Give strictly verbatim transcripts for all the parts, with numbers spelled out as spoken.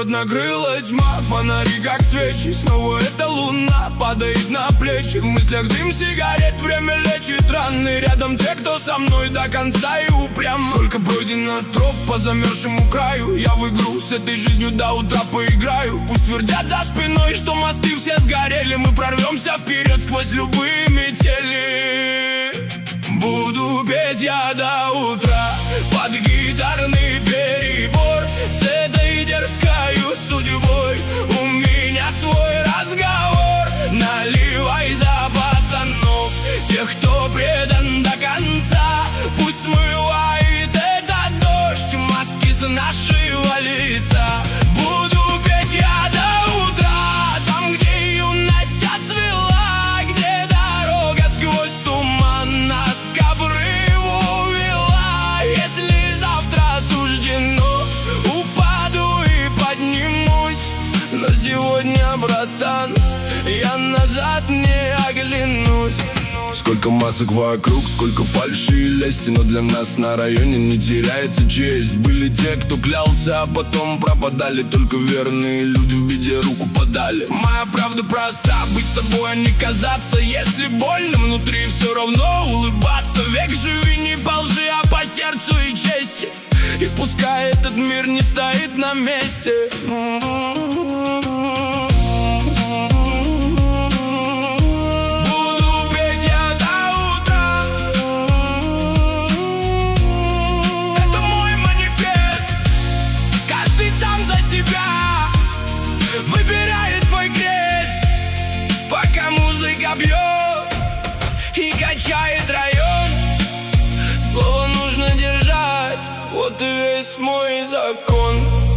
Город накрыла тьма, фонари как свечи. Снова эта луна падает на плечи. В мыслях дым сигарет, время лечит раны. Рядом те, кто со мной до конца и упрям. Сколько пройдено троп по замерзшему краю. Я в игру с этой жизнью до утра поиграю. Пусть твердят за спиной, что мосты все сгорели. Мы прорвемся вперед сквозь любые метели. Буду петь я до утра под гитарный перебор. С этой дерзкою судьбой у меня свой разговор. Наливай за пацанов, тех, кто предан до конца. Пусть смывает этот дождь маски с нашего лица. Буду петь я до утра там, где юность отцвела, где дорога сквозь туман нас к обрыву вела. Если завтра суждено, упаду и поднимусь. Но сегодня, братан, я назад не оглянусь. Сколько масок вокруг, сколько фальши и лести, но для нас на районе не теряется честь. Были те, кто клялся, а потом пропадали. Только верные люди в беде руку подали. Моя правда проста: быть собой, а не казаться. Если больно внутри, все равно улыбаться. Век живи не по лжи, а по сердцу и чести. И пускай этот мир не стоит на месте. Выбирает твой крест, пока музыка бьет и качает район. Слово нужно держать, вот и весь мой закон.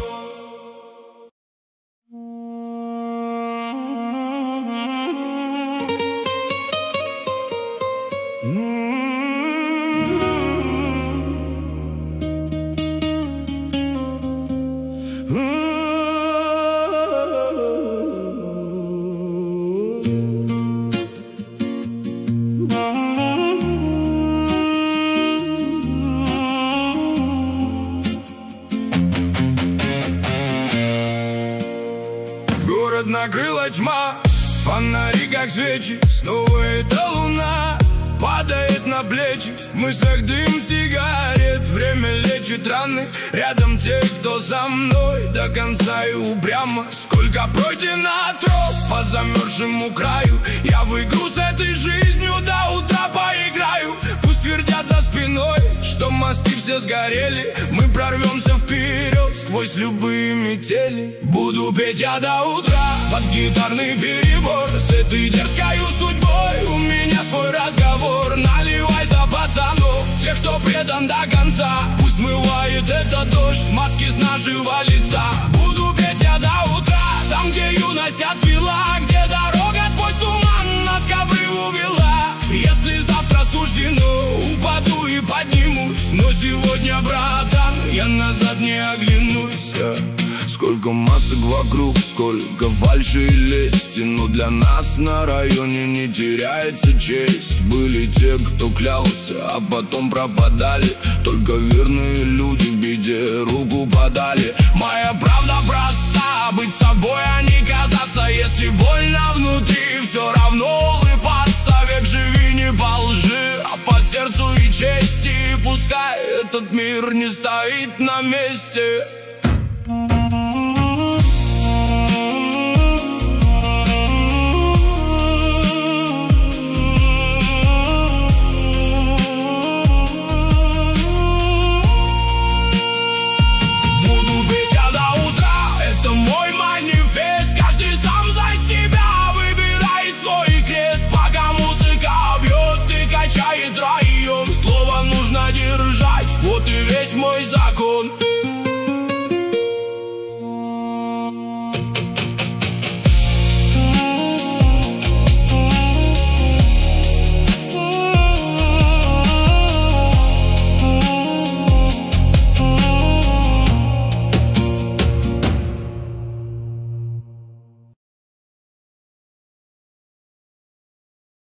Город накрыла тьма, фонари как свечи. Снова эта луна падает на плечи. В мыслях дым сигарет, время лечит раны. Рядом те, кто за мной до конца и упрямо. Сколько пройдено троп по замерзшему краю. Я в игру с этой жизнью до утра поиграю. Пусть твердят за спиной, что мосты все сгорели. Мы прорвемся вперед сквозь любые метели. Буду петь я до утра под гитарный перебор. С этой дерзкою судьбой у меня свой разговор. Наливай за пацанов, тех, кто предан до конца. Пусть смывает этот дождь маски с нашего лица. Буду петь я до утра там, где юность отцвела, где дорога сквозь туман нас к обрыву вела. Если завтра суждено, упаду и поднимусь. Но сегодня, братан, я назад не оглянусь. Сколько масок вокруг, сколько фальши и лести, но для нас на районе не теряется честь. Были те, кто клялся, а потом пропадали. Только верные люди в беде руку подали. Моя правда проста: быть собой, а не казаться. Если больно внутри, все равно улыбаться. Век живи не по лжи, а по сердцу и чести. И пускай этот мир